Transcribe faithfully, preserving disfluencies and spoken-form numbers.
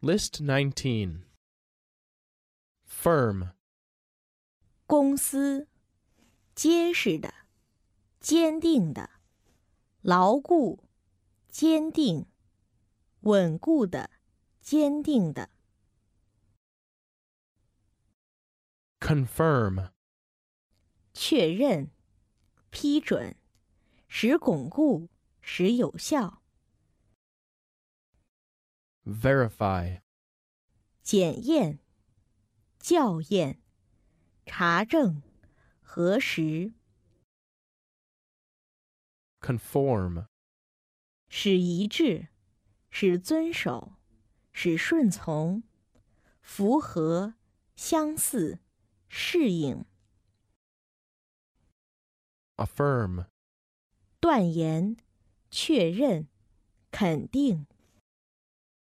List nineteen. Firm. 公司，结实的，坚定的，牢固，坚定，稳固的，坚定的。 Confirm. 确认，批准，使巩固，使有效。 Verify. 检验，校验，查证，核实。 Conform. 使一致，使遵守，使顺从，符合，相似，适应。 Affirm. 断言，确认，肯定。